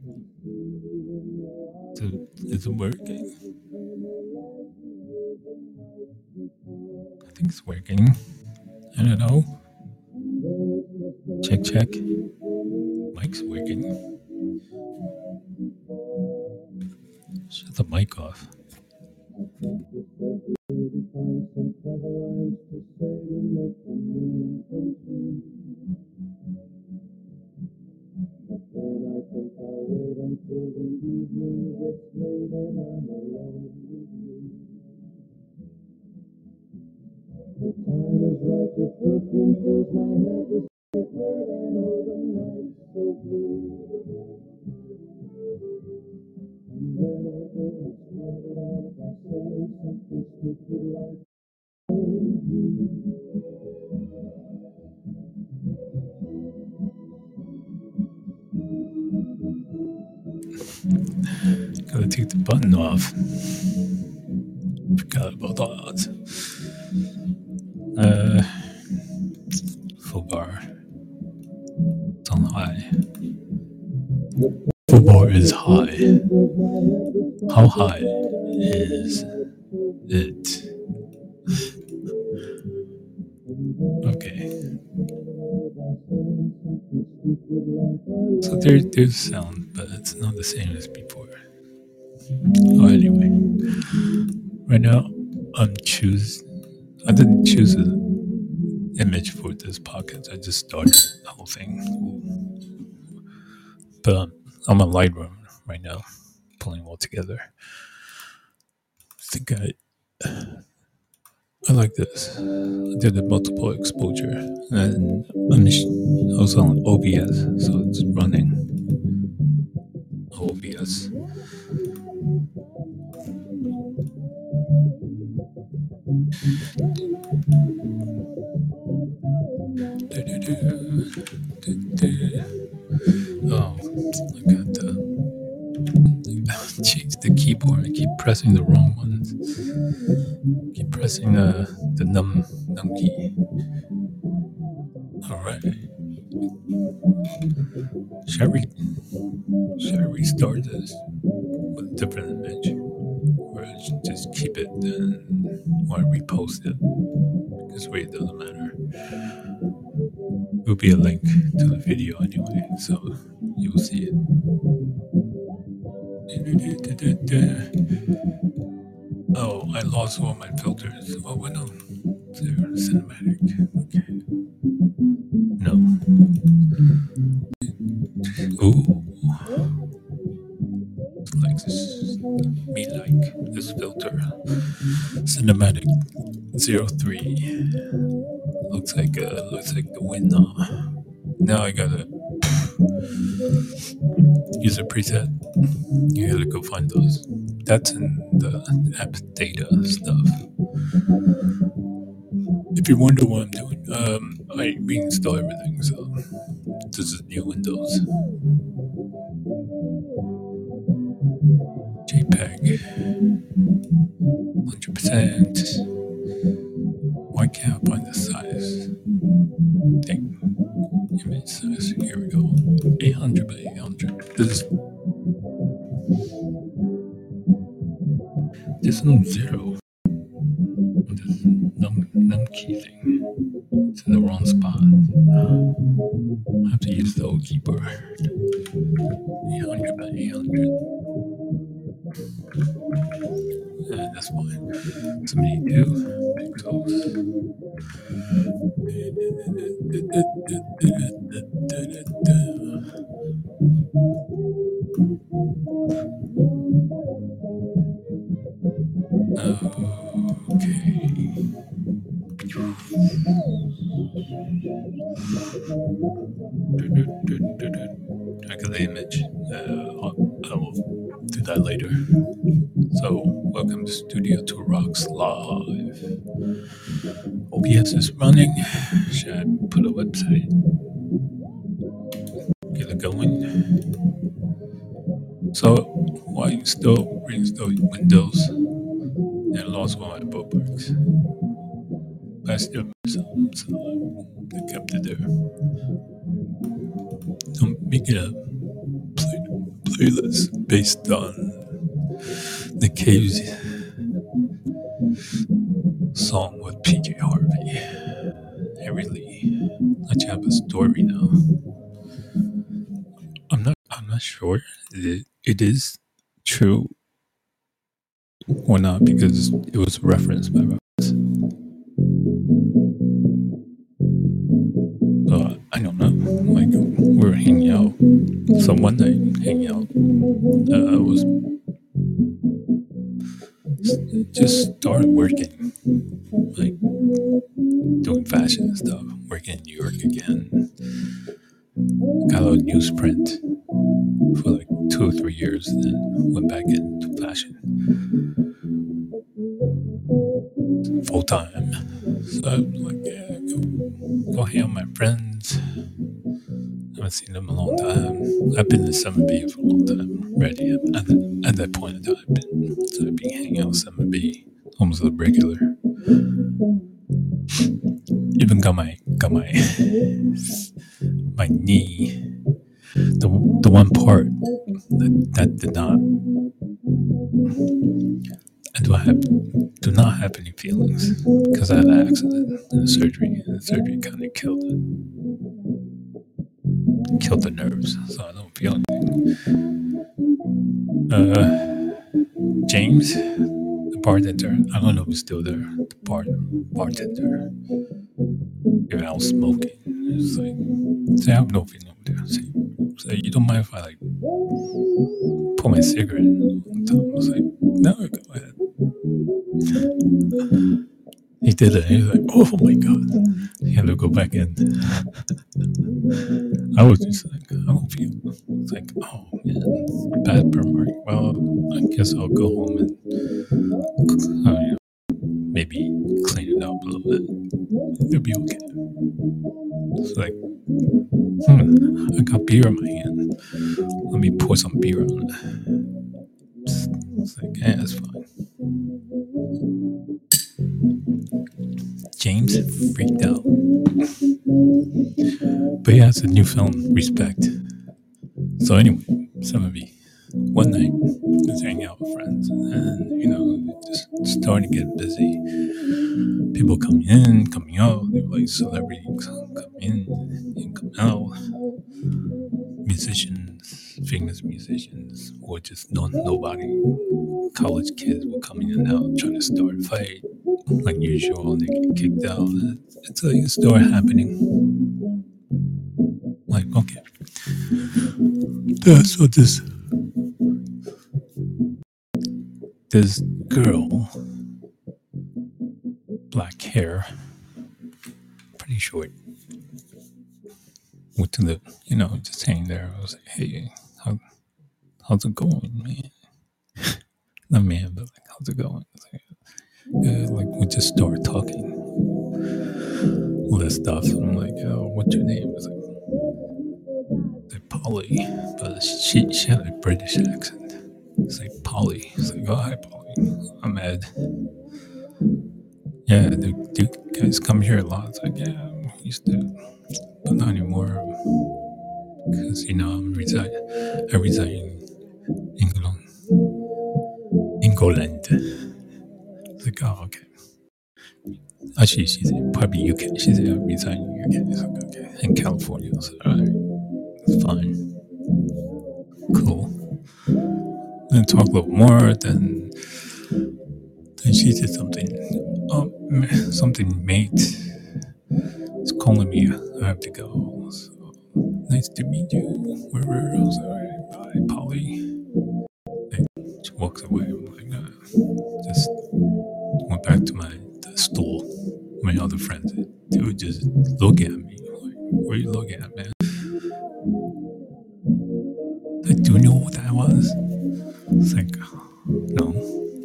Is it working? I think it's working. I don't know. Check, check. Mic's working. Shut the mic off. Gotta take the button off. Forgot about that. Full bar. It's on high. Full bar is high. How high is it? Okay. So there's sound, but it's not the same as before. Oh, anyway. Right now, I didn't choose an image for this podcast. I just started the whole thing. But I'm on Lightroom right now, pulling it all together. I think I like this. I did a multiple exposure, and I'm also on OBS, so it's running OBS. Oh, I got change the keyboard. I keep pressing the wrong ones. Keep pressing the num key. All right. Should I restart this with a different image, or I should just keep it or repost it? Because wait, it doesn't matter. It will be a link to the video anyway, so you'll see it. Oh, I lost all my filters. Oh, well, no. There, cinematic. Okay. No. Ooh. It's like this. Me like this filter. Cinematic 03. Looks like the wind now. Now I gotta use a preset. You gotta go find those. That's in the app data stuff. If you wonder what I'm doing, I reinstall everything, so this is new Windows. JPEG. 100%. Why can't I find the size? Thing. Image size. Here we go. 800 by 800. There's no zero. This num key thing. It's in the wrong spot. I have to use the old keyboard. 800 by 800. That's fine. 72 pixels. Okay. I got the image. I will do that later. So, welcome to Studio 2 Rocks Live. OBS is running. Should I put a website? Get it going. So, why you still reinstall Windows and lost all my bookmarks? But I still miss them, so I kept it there. Don't make it up. Play playlist based on Nick Cave's song with PJ Harvey. I really let you have a story now. I'm not sure it is true or not because it was referenced by Ross. So I don't know. Like we were hanging out. So one night hanging out, I was just started working, like doing fashion and stuff. Working in New York again. Got a newsprint for like 2 or 3 years, then went back into fashion full time. So I was like, yeah, go hang out with my friends. I haven't seen them in a long time. I've been in Summer Bay for a long time already. At that point in time, I've been hanging out with Summer Bay almost a regular. Even got my my knee, the one part that did not. I do not have any feelings because I had an accident and the surgery kind of killed the nerves, so I don't feel anything. James, the bartender, I don't know if he's still there. The bartender, even I was smoking. It's like, say I have no feeling over there. Say you don't mind if I like pull my cigarette on top? I was like, no, go ahead. He did it. He was like, oh my god. He had to go back in. I was just like, I don't feel. It's like, oh man, bad per mark. Well, I guess I'll go home and maybe clean it up a little bit. It'll be okay. It's like, I got beer in my hand. Let me pour some beer on it. It's like, yeah, that's fine. James freaked out. But he has a newfound respect. So anyway, one night, just hanging out with friends, and just starting to get busy. People coming in, coming out. They were like celebrities come in and come out. Musicians, famous musicians, or just nobody. College kids were coming in and out, trying to start a fight. Like usual, they get kicked out. It's like a story happening. Like, okay. So this girl, black hair, pretty short, went to the, just hanging there. I was like, hey, how's it going, man? Not man, but like, how's it going? Like we just started talking all that stuff. And I'm like, oh, what's your name? It's like Polly, but she had a British accent. It's like Polly. It's like, oh, hi Polly, I'm Ed. Yeah, do you guys come here a lot? It's like, yeah, I used to, but not anymore. Because I reside in England. It's like, oh, okay. Actually, she said probably UK. She said I reside in UK. It's like, okay, in California. I said, all right, it's fine, cool. Then talk a little more. Then she said something. Something mate is calling me. I have to go. So, nice to meet you. Wherever. I was like, all right, bye, Polly. And she walks away. I'm like, just went back to the stool. My other friends, they would just look at me. Like, what are you looking at, man? Like, do you know what that was? It's like, no.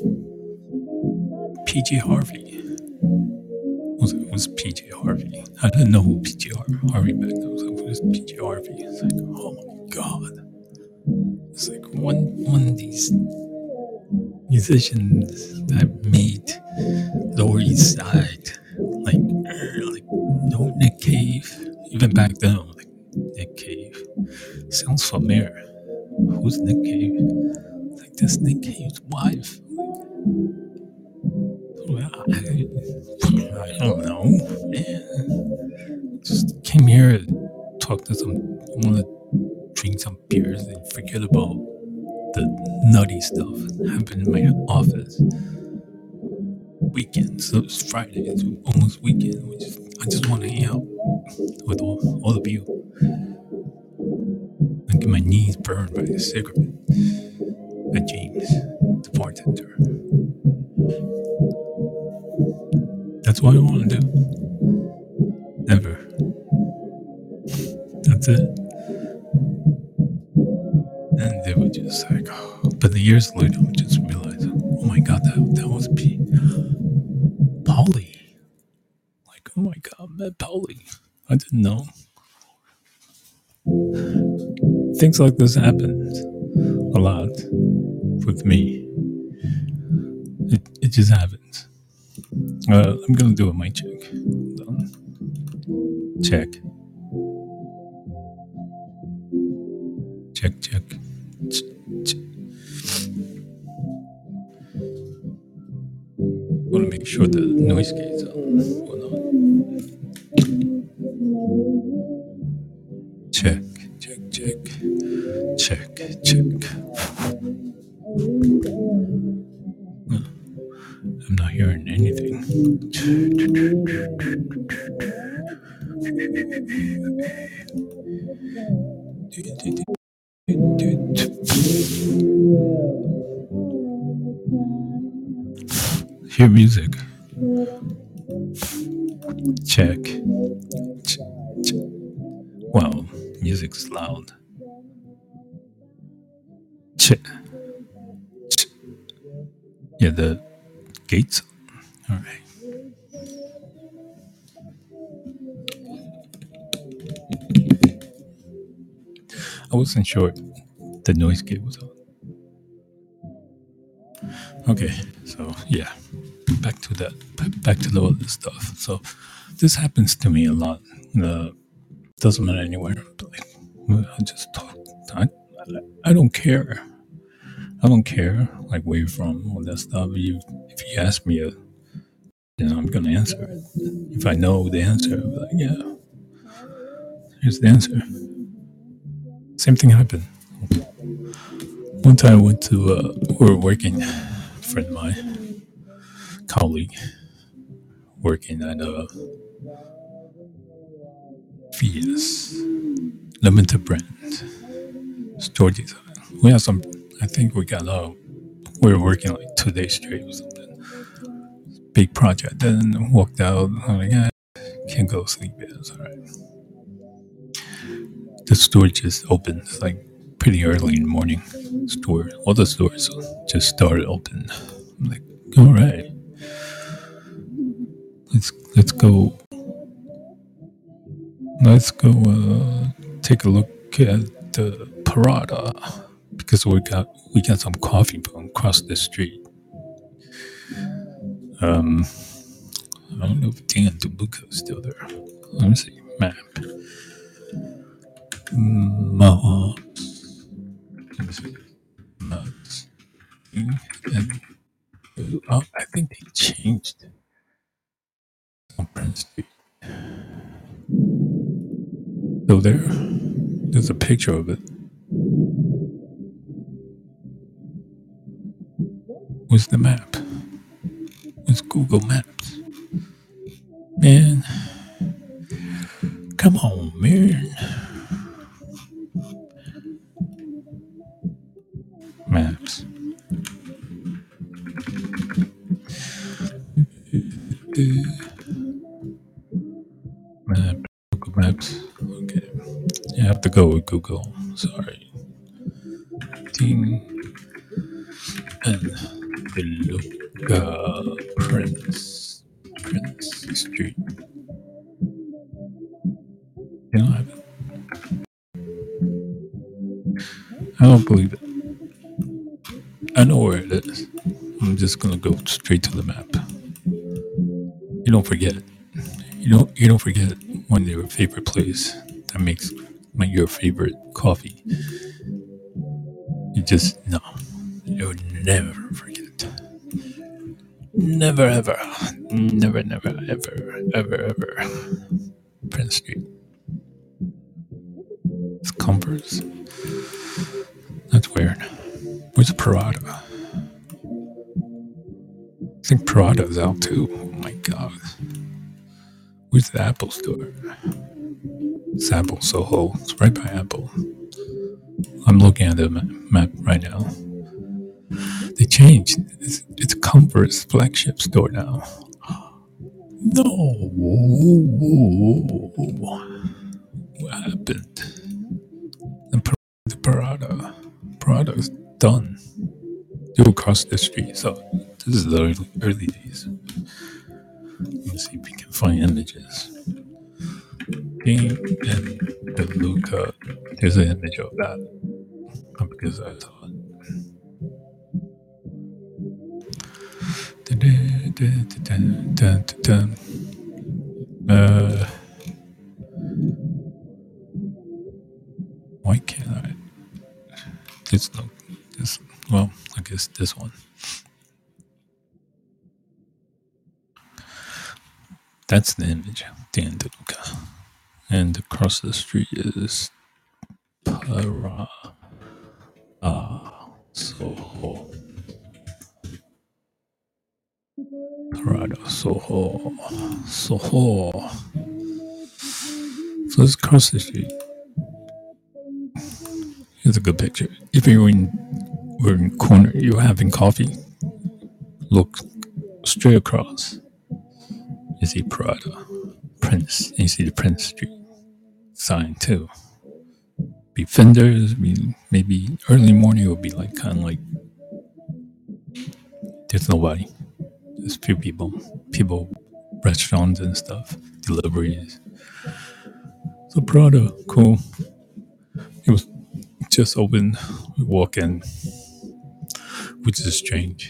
PJ Harvey. It was PJ Harvey. I didn't know who PJ Harvey back then. I was like, who's PJ Harvey? It's like, oh my god. It's like one of these musicians that made Lower East Side, like no Nick Cave. Even back then, like Nick Cave sounds familiar. Who's Nick Cave? It's like this Nick Cave's wife. I don't know. Man. Just came here to talk to some. I want to drink some beers and forget about the nutty stuff that happened in my office. Weekend, so it's Friday. It's almost weekend. I just want to hang out with all of you. And get my knees burned by the cigarette. By James, the bartender. That's what I want to do. Never. That's it. And they were just like, oh. But the years later, I just realized, oh my god, that was Polly. Like, oh my god, I met Polly. I didn't know. Things like this happen a lot with me. It just happens. I'm gonna do a mic check. Hold on. Check. Check. I want to make sure the noise gate's on. Hold on. Check. I'm not hearing anything. Hear music. Check. Wow, music's loud. Check. Yeah, the gates. All right. I wasn't sure the noise gate was on. Okay, so yeah, back to the other stuff. So this happens to me a lot. Doesn't matter anywhere. I just talk. I don't care. I don't care, like, where you're from, all that stuff. If you ask me, then I'm gonna answer it. If I know the answer, I'll be like, yeah, here's the answer. Same thing happened. One time I went to, we were working, a friend of mine, colleague, working at VS, limited brand, store design. We had some, I think we were working like 2 days straight or something. Big project. Then walked out. I'm like, yeah, can't go to sleep yet. It's all right. The store just opened. It's like pretty early in the morning. All the stores just started open. I'm like, all right, let's go. Let's go take a look at the Parada, because we got some coffee from across the street. I don't know if Dan DeLuca is still there. Let me see. Map. Maps. Let me see. Maps. I think they changed on Prince Street. So there's a picture of it. Where's the map? Where's Google Maps? Man. Come on, man. Maps. Google Maps. Okay. You have to go with Google. Sorry. Ding. And DeLuca Prince Street. You don't have it? I don't believe it. I know where it is. I'm just gonna go straight to the map. You don't forget. You don't forget one of your favorite place that makes your favorite coffee. just, no. You would never forget. Never, ever. Never, never, ever, ever, ever. Prince Street. It's Converse. That's weird. Where's Prada? I think Prada's out too. Oh my god. Where's the Apple store? It's Apple Soho. It's right by Apple. I'm looking at the map right now. They changed. It's Converse flagship store now. No. What happened? And the Prada's done. They're across the street. So this is the early days. Let's see if we can find images. Dean and DeLuca. There's an image of that. Because I saw it. Why can't I? Well, I guess this one. That's the image, Dan DeLuca. And across the street is Parada Soho. Parada Soho. Soho. So let's cross the street. Here's a good picture. If you're in corner, you're having coffee, look straight across. You see Prada, Prince, and you see the Prince Street sign too. Be vendors, maybe early morning it would be like kind of like there's nobody. There's few people, restaurants and stuff, deliveries. So Prada, cool. It was just open. We walk in, which is strange.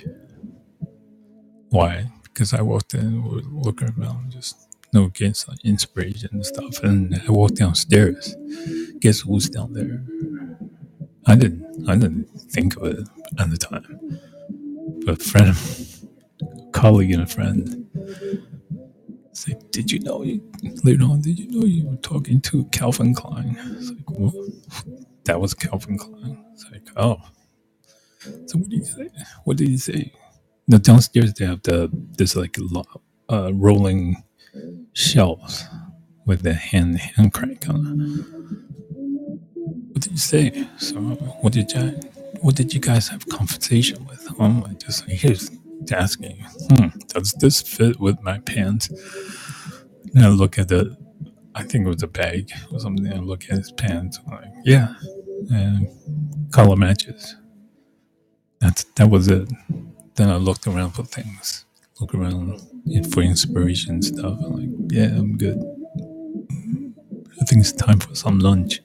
Why? Because I walked in, we were looking around, just getting inspiration and stuff. And I walked downstairs. Guess who's down there? I didn't think of it at the time. But a colleague and a friend said, "Did you know you were talking to Calvin Klein?" It's like, what? That was Calvin Klein. It's like, oh. So what did he say? What did he say? No, downstairs they have this like rolling shelves with the hand crank on it. What did you say? So what did you guys have conversation with? I just here's asking, does this fit with my pants? And I look at I think it was a bag or something. I look at his pants. I'm like, yeah, and color matches. That was it. Then I looked around for things. Look around for inspiration stuff. I'm like, yeah, I'm good. I think it's time for some lunch.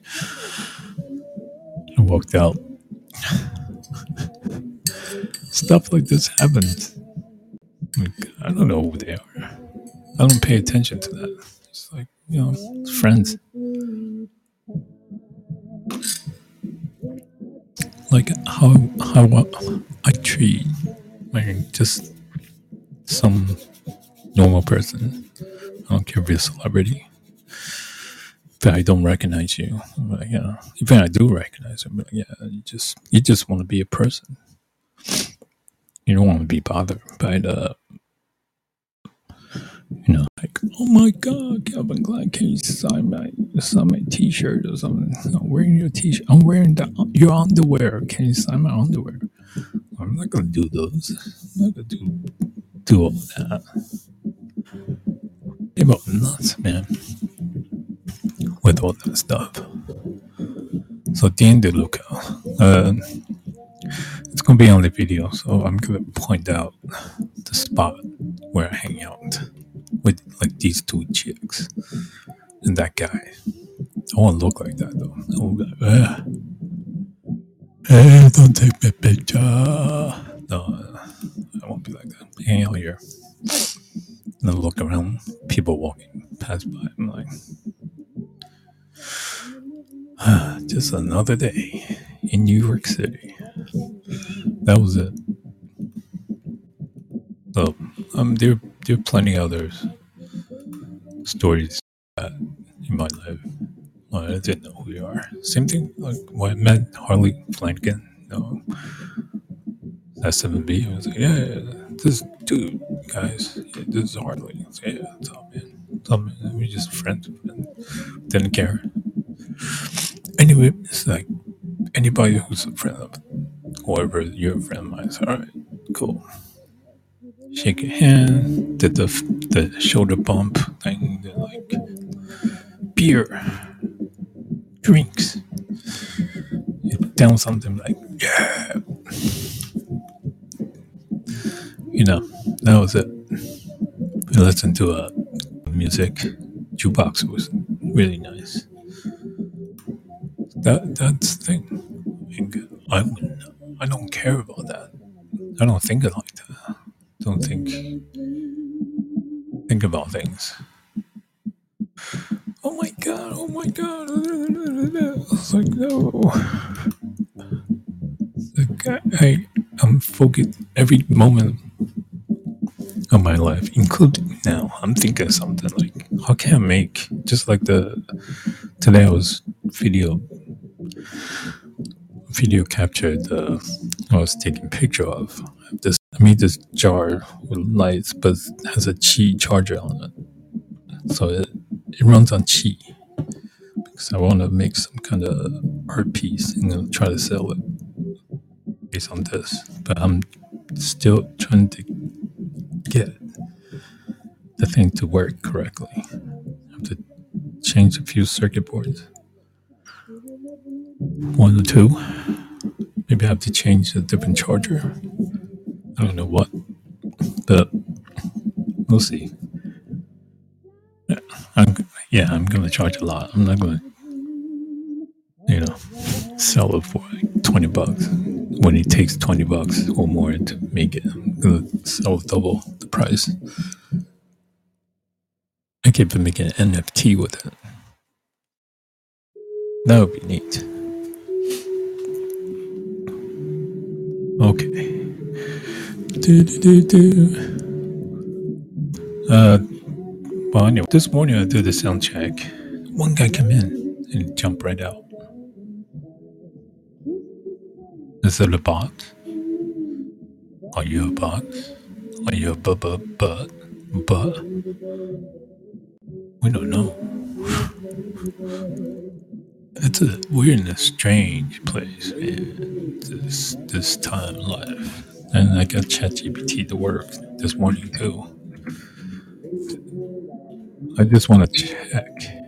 I walked out. Stuff like this happens. I don't know who they are. I don't pay attention to that. It's like, friends. Like how I treat just some normal person. I don't care if you're a celebrity. If I don't recognize you, I'm like, even I do recognize you, I'm like, you just want to be a person. You don't want to be bothered by the, like, oh my God, Calvin Klein, can you sign my T-shirt or something? I'm wearing your T-shirt. I'm wearing your underwear. Can you sign my underwear? I'm not gonna do those. I'm not gonna do all that. People are nuts, man, with all that stuff. So Dan DeLuca, it's gonna be on the video, so I'm gonna point out the spot where I hang out with like these two chicks and that guy. I won't look like that though. I won't be like, hey, don't take my picture. No, I won't be like that. Hang out here. And I look around, people walking past by. I'm like, just another day in New York City. That was it. So, there are plenty other stories in my life. Well, I didn't know who you are. Same thing, like when I met Harley Flanagan. No, that's 7B. I was like, yeah, this dude, guys, yeah, this is Harley. I was like, yeah, what's up, man? What's up, man? We just friends. And didn't care. Anyway, it's like anybody who's a friend of whoever you're a friend of mine. All right, cool. Shake your hand. Did the shoulder bump thing. They're like beer, drinks. You down something like yeah, that was it. I listened to music. Jukebox was really nice. That's the thing. I don't care about that. I don't think it like that. Don't think about things. Oh my god! Oh my god! It's like no. Like I'm focused every moment of my life, including now. I'm thinking something like, how can I make just like today I was video captured. I was taking picture of this. I made this jar with lights, but it has a Qi charger on it, so it runs on Qi. Because I want to make some kind of art piece and try to sell it based on this. But I'm still trying to get the thing to work correctly. I have to change a few circuit boards. One or two. Maybe I have to change a different charger. I don't know what, but we'll see. I'm going to charge a lot. I'm not going to, sell it for like $20 when it takes $20 or more to make it. I'm going to sell double the price. I could even make an NFT with it. That would be neat. Okay. Well, anyway, this morning I did the sound check. One guy came in and jumped right out. Is it a bot? Are you a bot? Are you a but? We don't know. We're in a strange place, man. This time in life. And I got ChatGPT to work this morning too. I just want to check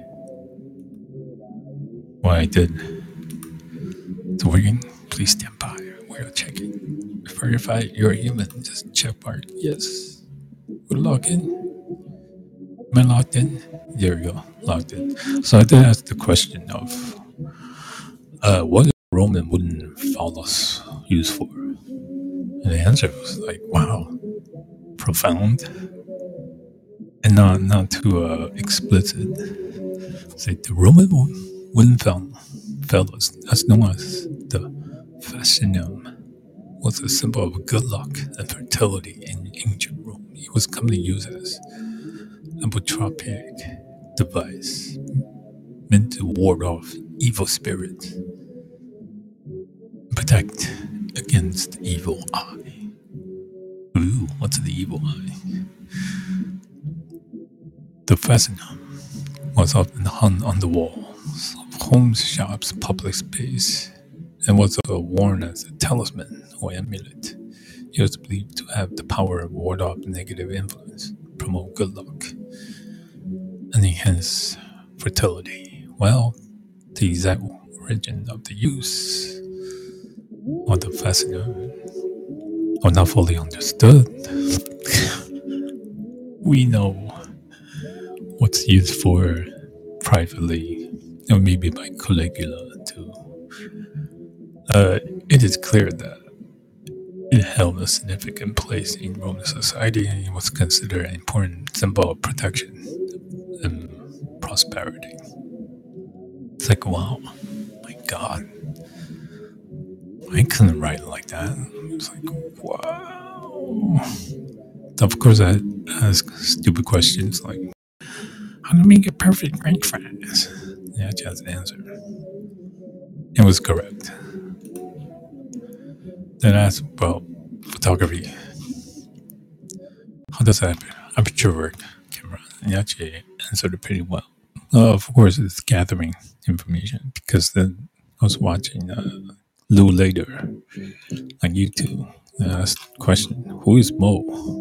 what I did. It's working. Please stand by. We're checking. Verify you're a human. Just check mark. Yes. We're logged in. Am I logged in? There we go. Logged in. So I did ask the question of what is Roman wooden phallus used for? And the answer was like, wow, profound. And not too explicit. It's like the Roman wooden phallus, that's known as the fascinum, was a symbol of good luck and fertility in ancient Rome. It was commonly used as a apotropic device meant to ward off evil spirits, protect against the evil eye. Ooh, what's the evil eye? The fascinum was often hung on the walls of homes, shops, public space, and was worn as a talisman or amulet. It was believed to have the power to ward off negative influence, promote good luck, and enhance fertility. Well, the exact origin of the use of the fascinum are not fully understood. We know what's used for privately, or maybe by Caligula too. It is clear that it held a significant place in Roman society and it was considered an important symbol of protection and prosperity. It's like, wow, my God. I couldn't write like that. It's like, wow. Of course, I ask stupid questions like, how to make a perfect French fries? Yeah, just answer. It was correct. Then I asked about photography. How does that aperture work? Camera. And he actually answered it pretty well. Of course, it's gathering information because then I was watching Lou later on YouTube. And I asked the question, who is Mo?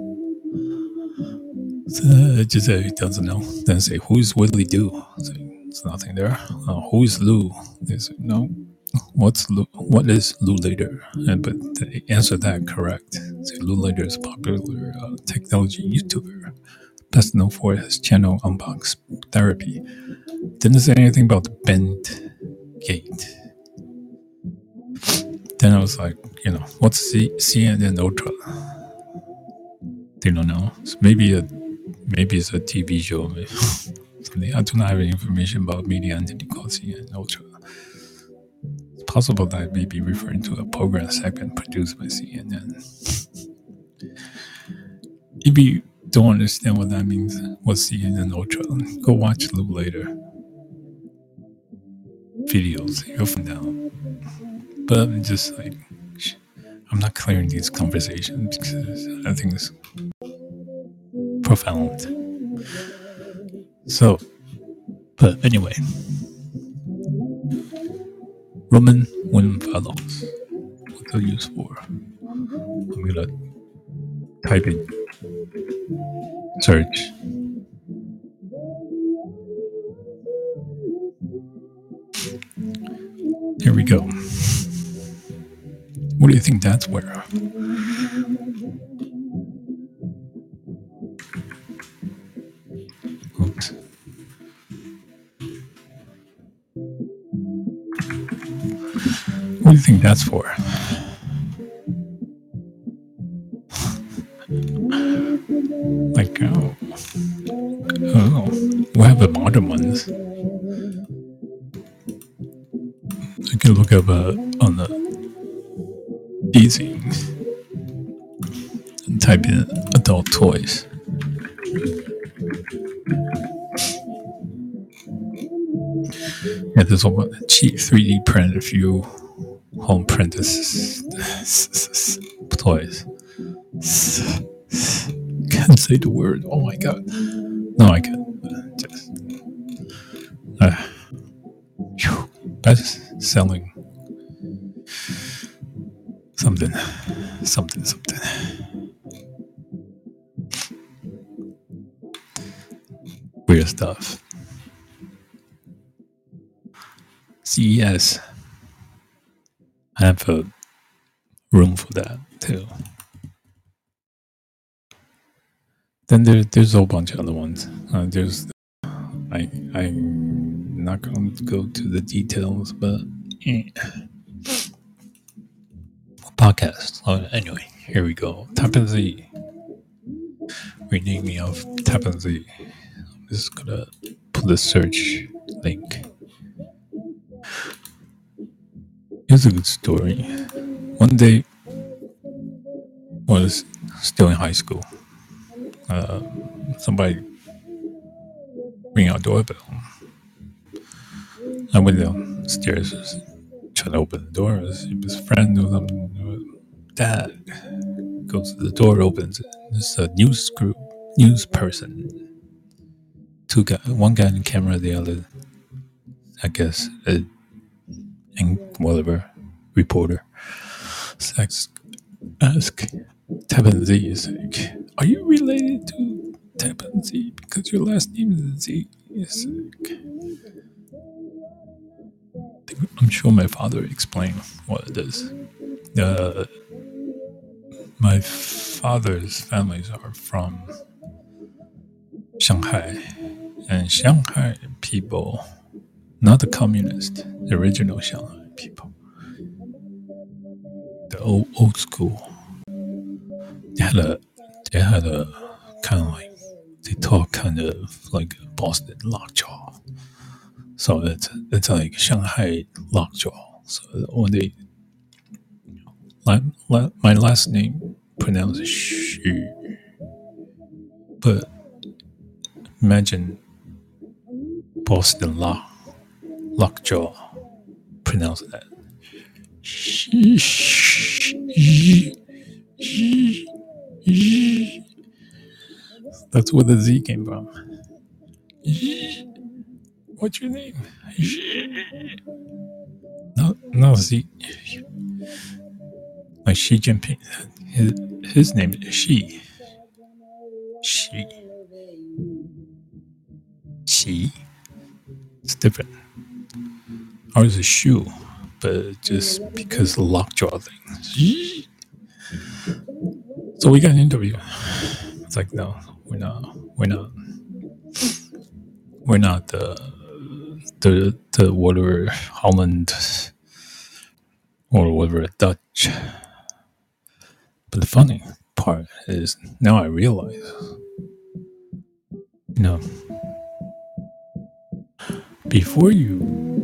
So just he doesn't know. Then say, who is Willie Do? Say, there's nothing there. Who is Lou? They say, no. What's Lou? What is Lou Later? But they answer that correct. Say, Lou Later is a popular technology YouTuber, best known for his channel Unbox Therapy. Didn't say anything about the bent gate. Then I was like, what's CNN Ultra? They don't know. So maybe it's a TV show. Something. I do not have any information about media entity called CNN Ultra. It's possible that I may be referring to a program segment produced by CNN. If you don't understand what that means, what's CNN Ultra, go watch Lou Later videos. You'll find out. But I'm just like, I'm not clearing these conversations because I think it's profound. So, but anyway, Roman William Fellows. What they're used for? I'm gonna type in search. Here we go. What do you think that's where? Oops. What do you think that's for? Like, we have the modern ones. You can look up on the Easy and type in adult toys. Yeah, there's a cheap 3D print if you home print toys. Can't say the word. Oh my god. No, I can't. Just, that's selling something. Weird stuff. CES. I have a room for that too. Then there's a whole bunch of other ones. There's I'm not going to go to the details, but podcast. Anyway, here we go. Tappan Zee. Renaming of Tappan Zee. I'm just gonna put the search link. Here's a good story. One day, I was still in high school. Somebody ring our doorbell. I went downstairs, tried to open the door. It was his friend or something. Dad goes to the door, opens it. It's a news person. Two guys, one guy in the camera, the other, I guess, and whatever reporter. So ask Tappan Zee, is like, are you related to Tappan Zee because your last name is Z? Yes. I'm sure my father explained what it is. My father's families are from Shanghai, and Shanghai people, not the communist, the original Shanghai people, the old school. They had a kind of like, they talk kind of like Boston lockjaw. So it's like Shanghai lockjaw. So when they My last name pronounced she, but imagine Boston Lockjaw pronounce that. She, that's where the Z came from. What's your name? No Z. Like Xi Jinping. His name is Xi. Xi. It's different. Ours is Shu, but just because of the lockjaw thing. So we got an interview. It's like, no, we're not the whatever Holland or whatever Dutch. But the funny part is now I realize, before you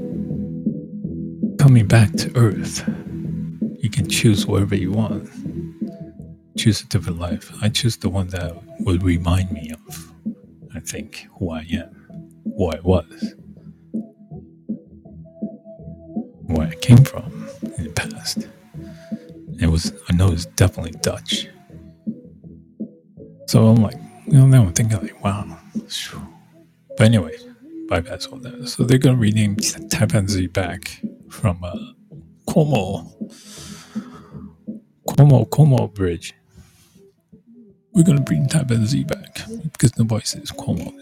coming back to Earth, you can choose whatever you want. Choose a different life. I choose the one that would remind me of, I think, who I am, who I was, where I came from in the past. I know it's definitely Dutch. So I'm like, now I'm thinking like, wow. But anyway, bypass all that. So they're going to rename Tappan Zee back from Como Bridge. We're going to bring Tappan Zee back because nobody says Como.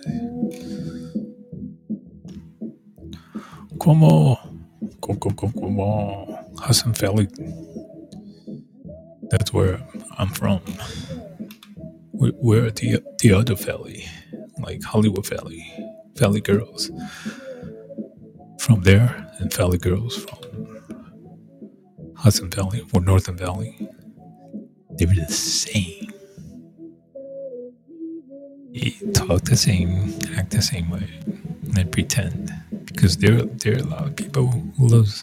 Como. Hassan Valley. That's where I'm from. We're the other valley, like Hollywood Valley Girls from there, and Valley Girls from Hudson Valley or Northern Valley. They were the same. They talk the same, act the same way, and pretend because there are a lot of people who live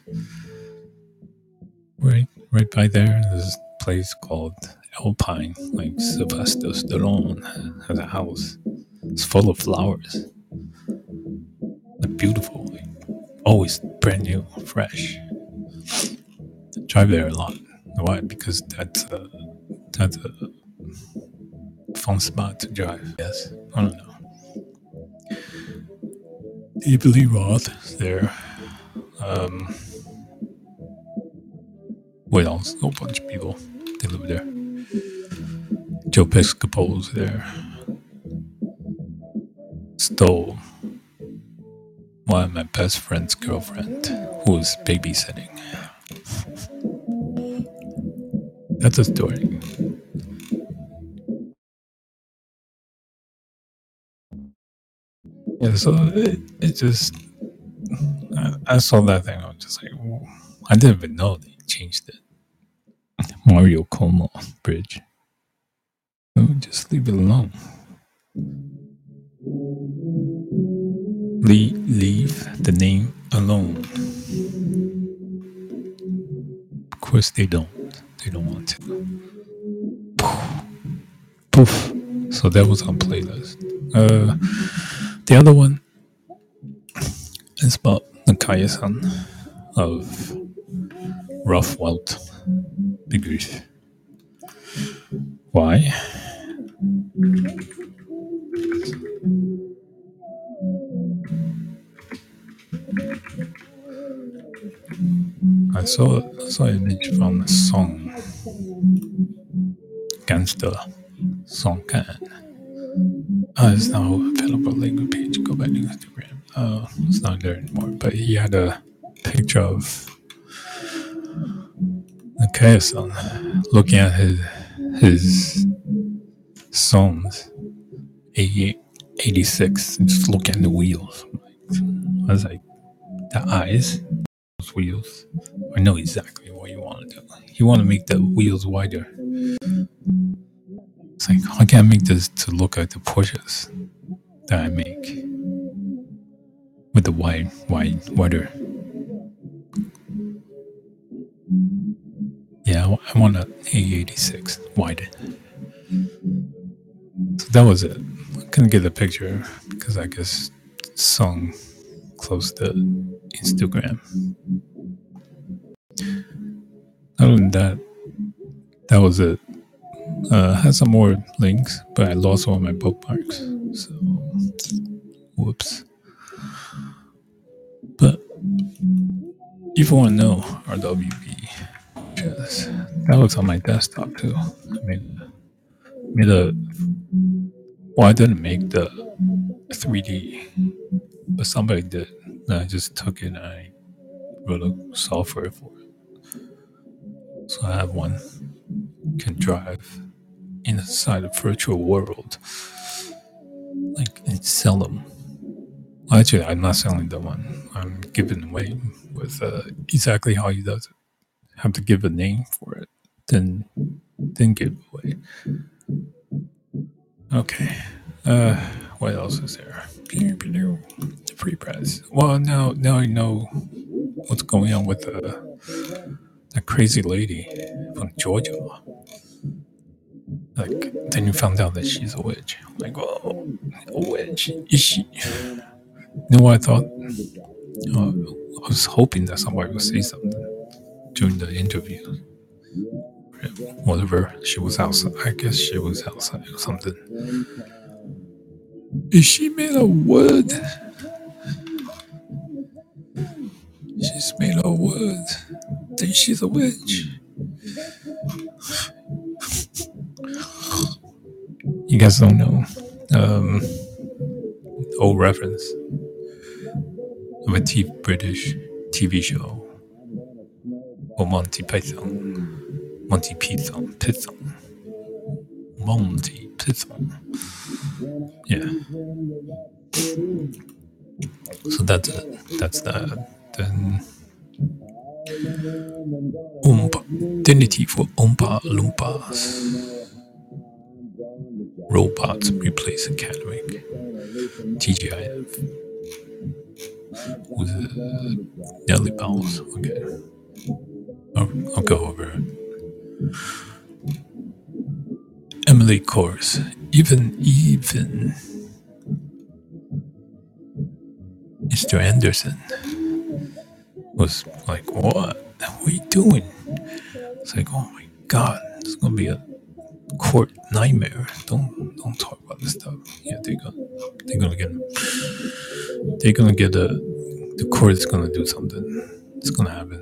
right by there. There's a place called Alpine, like Sylvester Stallone has a house. It's full of flowers. They're beautiful, like, always brand new, fresh. I drive there a lot. Why? Because that's a fun spot to drive. Yes, I don't know. David Lee Roth there. What else? A whole bunch of people. They live there. Joe Piscopo's there. Stole one of my best friend's girlfriend who was babysitting. That's a story. Yeah, so it just I saw that thing. I was just like, whoa. I didn't even know they changed it. Mario Como Bridge. Just leave it alone. Leave the name alone. Of course they don't. They don't want to. Poof. So that was on playlist. The other one is about Nakaya-san of Rough Welt Begriff. Why? I saw an image from a song, Gangsta Song Can. It's now available language page. Go back to Instagram. It's not there anymore. But he had a picture of Nakaya-san looking at his songs, 88, 86, and just looking at the wheels. I was like, the eyes, those wheels. I know exactly what you want to do. You want to make the wheels wider. It's like, I can't make this to look like the Porsches that I make with the wider. Yeah, Yeah, I want an A86 wide. So that was it. I couldn't get a picture because I guess song close to Instagram. Other than that, that was it. Had some more links, but I lost all my bookmarks. So, whoops. But if you want to know RWB, that was on my desktop too. I made a. Well, I didn't make the 3D, but somebody did. And I just took it and I wrote a software for it. So I have one can drive inside a virtual world, like and sell them. Actually, I'm not selling the one. I'm giving away with exactly how he does it. Have to give a name for it, then give away. Okay. What else is there? The free press. Well, now I know what's going on with that crazy lady from Georgia. Like, then you found out that she's a witch. Like, oh, a witch? Is she? You know what I thought? I was hoping that somebody would say something during the interview. Whatever, she was outside. I guess she was outside or something. Is she made of wood? She's made of wood. Then she's a witch. You guys don't know. Old reference of a British TV show. Or Monty Python. Monty Python. Monty Python. Yeah. So that's it. That's that. Then Identity for Oompa Loompas. Robots replace academic. TGIF. With Nelly Bowles. Okay. I'll go over it. Emily Kors. Even Mr. Anderson was like, what are you doing? It's like, oh my god, it's gonna be a court nightmare. Don't talk about this stuff. Yeah, they're gonna get the court is gonna do something. It's gonna happen.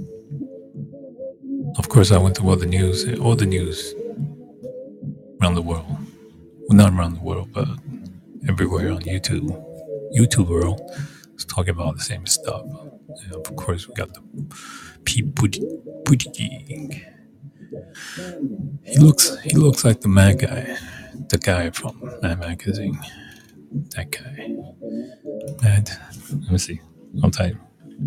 Of course, I went to all the news around the world. Well, not around the world, but everywhere on YouTube world is talking about the same stuff. And of course, we got the Pete Buttigieg. He looks like the Mad guy, the guy from Mad Magazine. That guy. Mad. Let me see. I'll type.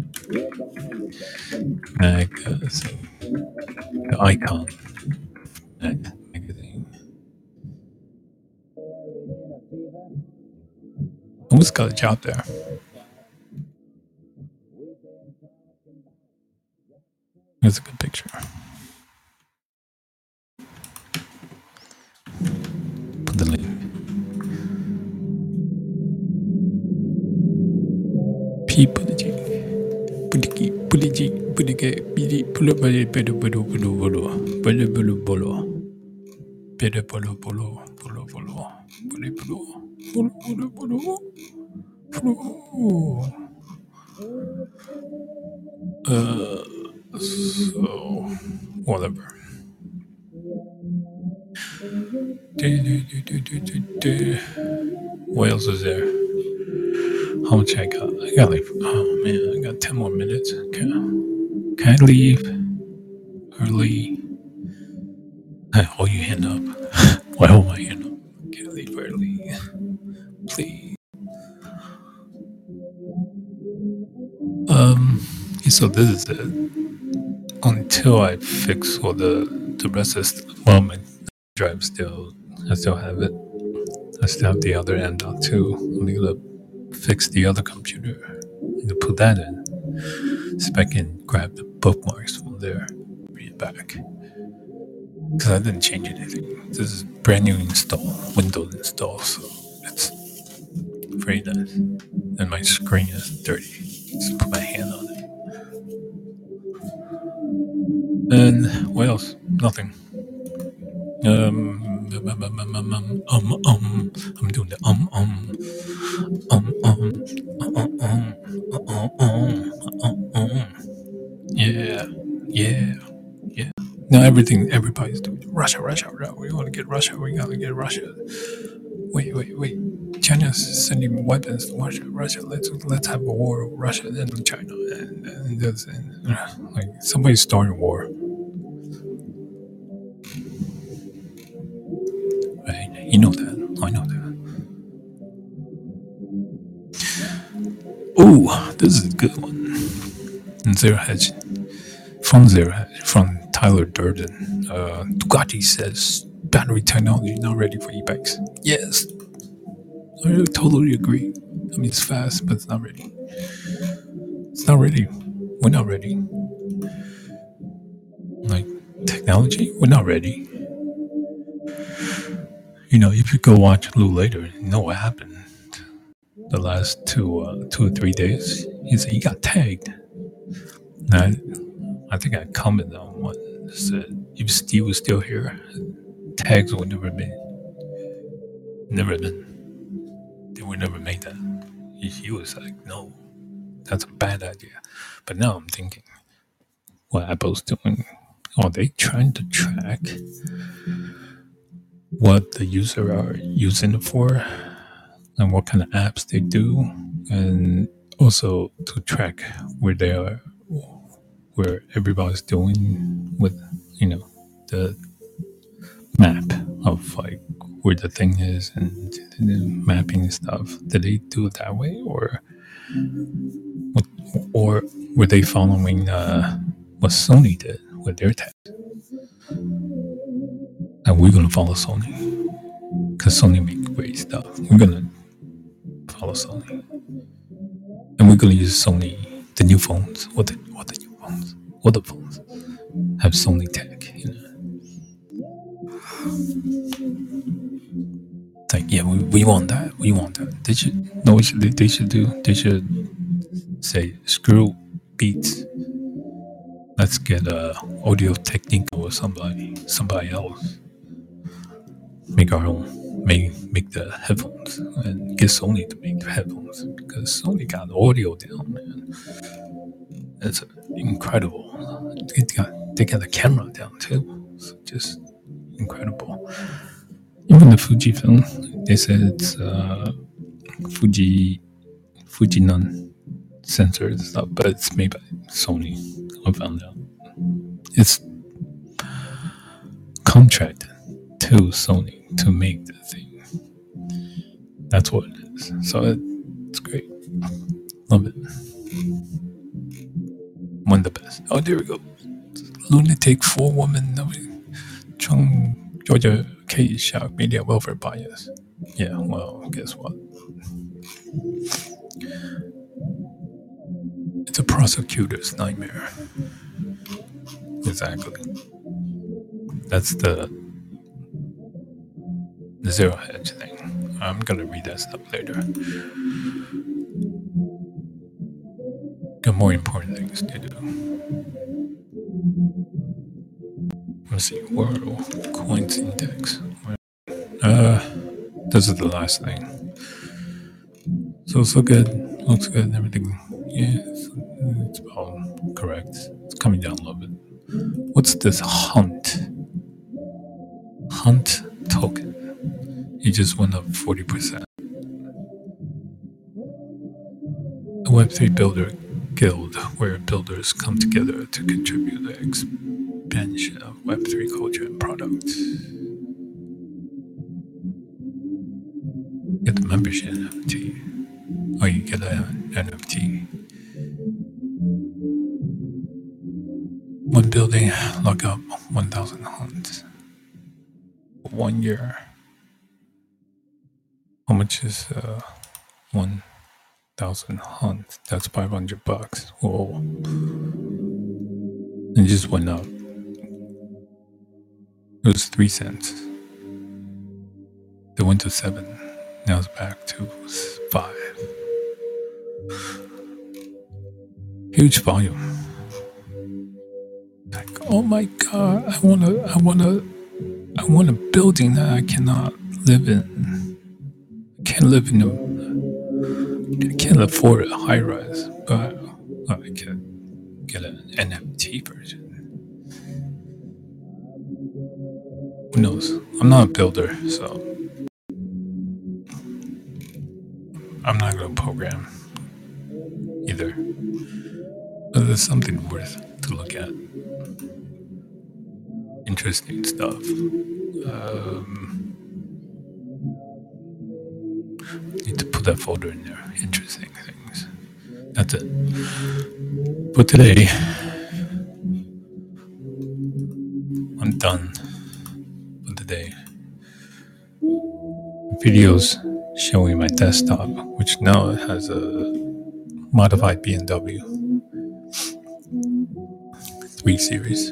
Magazine. The icon. Mad Magazine. Almost got a job there. That's a good picture. Put the link. Pete So whatever. What else is there? How much I got? I got like, oh man, I got 10 more minutes. Can I leave early? Hold your hand up. Why hold my hand up? Can I leave early? Please. So this is it. Until I fix all the rest of stuff. Well, my drive I still have it. I still have the other end out too. I'm gonna fix the other computer. I'm gonna put that in. So I can grab the bookmarks from there. it back because I didn't change anything. This is brand new install, Windows install, so it's very nice. And my screen is dirty. Just put my hand on it. And what else? Nothing. I'm doing the yeah, yeah, yeah. Now everybody's doing Russia. We want to get Russia. We gotta get Russia. Wait. China's sending weapons to Russia. Let's have a war with Russia and China. Like somebody's starting a war. Right? You know that. I know that. Oh, this is a good one. Zero Hedge. From Zero Hedge. From Tyler Durden. Ducati says battery technology not ready for e-bikes. Yes. I totally agree. I mean, it's fast, but it's not ready. It's not ready. We're not ready. Like, technology, we're not ready. You know, if you go watch Lou later, you know what happened the last 2 or 3 days. He got tagged. And I think I commented on one. Said if Steve was still here, tags would never been. They would never make that. He was like, no, that's a bad idea. But now I'm thinking, what Apple's doing? Are they trying to track what the user are using it for and what kind of apps they do, and also to track where they are, where everybody's doing with, the map of like where the thing is and the mapping stuff. Did they do it that way, or were they following what Sony did with their tech? And we're gonna follow Sony because Sony make great stuff. We're gonna follow Sony, and we're gonna use Sony. The new phones, what the new phones? What the phones have Sony tech? It's like, yeah, we want that. We want that. They should know what they should do. They should say, screw Beats. Let's get Audio Technica or somebody else. Make our own. Make the headphones and get Sony to make the headphones, because Sony got audio down, man. It's incredible. They got the camera down too. It's just incredible. Even the Fujifilm, they said it's Fujinon sensor and stuff, but it's made by Sony. I found out it's contracted to Sony to make the thing. That's what it is. So it's great. Love it. One of the best. Oh, there we go. Lunatic 4 woman. Chung Georgia case shock media welfare bias. Yeah, well, guess what? It's a prosecutor's nightmare. Exactly. That's the Zero Hedge thing. I'm gonna read that stuff later. Got more important things to do. Let's see, World Coins Index. This is the last thing. So good. Looks good. Everything. Yeah, it's about correct. It's coming down a little bit. What's this Hunt token? It just went up 40%. A Web3 builder guild where builders come together to contribute to the expansion of Web3 culture and products. Get the membership NFT. Or you get an NFT. One building, lock up 1,000 hunts. 1 year. How much is 1,000 hunts? That's $500. Whoa. It just went up It was 3 cents. They went to 7. Now it's back to 5. Huge volume. Like, oh my god, I want a building that I cannot live in. I can't afford a high rise, but I can get an NFT version. Who knows? I'm not a builder, so I'm not going to program either. But there's something worth to look at. Interesting stuff. Need to put that folder in there. Interesting things. That's it. For today, I'm done for the day. Videos showing my desktop, which now has a modified BMW 3 Series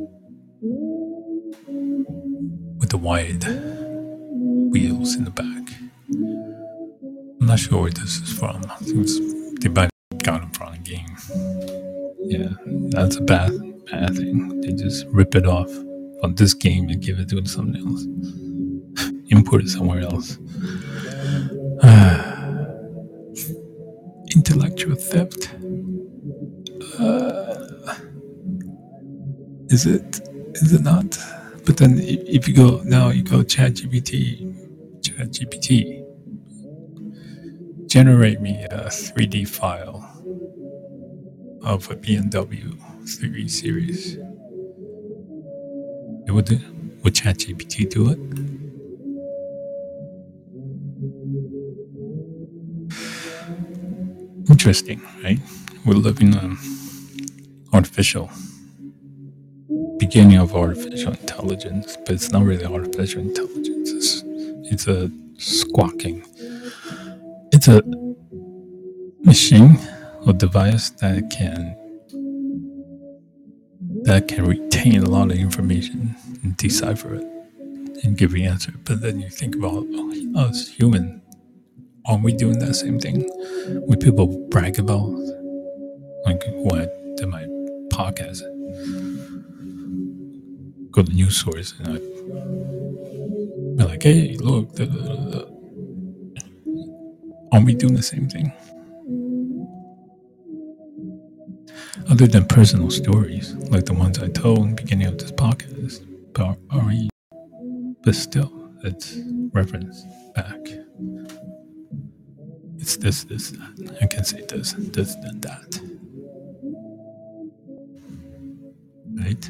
with the wide wheels in the back. I'm not sure where this is from. I think they might have gotten it from a game. Yeah, that's a bad thing. They just rip it off from this game and give it to something else. Import it somewhere else. Intellectual theft. Is it not? But then if you go ChatGPT, generate me a 3D file of a BMW 3 Series. Would ChatGPT do it? Interesting, right? We're living on beginning of artificial intelligence, but it's not really artificial intelligence. It's a squawking. It's a machine or device that can retain a lot of information and decipher it and give you an answer. But then you think about us human, aren't we doing that same thing? When people brag about, like when I did my podcast, go to the news source and I'd be like, hey, look, aren't we doing the same thing? Other than personal stories, like the ones I told in the beginning of this podcast, but still, it's reference back. It's this, that. I can say this, and that. Right?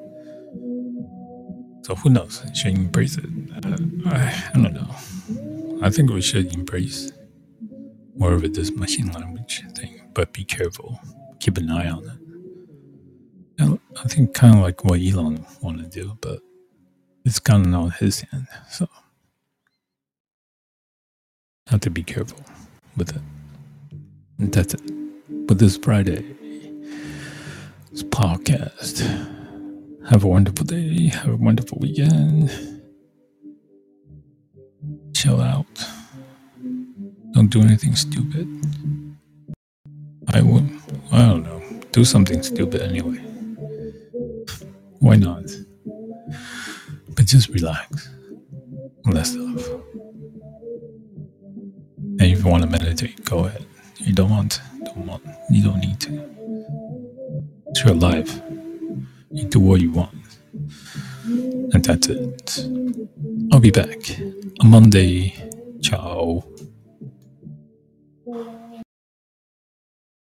So who knows? Should embrace it? I don't know. I think we should embrace more of this machine language thing, but be careful. Keep an eye on it. I think kind of like what Elon wanted to do, but it's kind of not his hand. So have to be careful with it. And that's it. But this Friday, this podcast. Have a wonderful day. Have a wonderful weekend. Chill out. Don't do anything stupid. I don't know. Do something stupid anyway. Why not? But just relax. Less stuff. And if you want to meditate, go ahead. If you don't want, you don't need to. It's your life. You do what you want. And that's it. I'll be back on Monday. Ciao.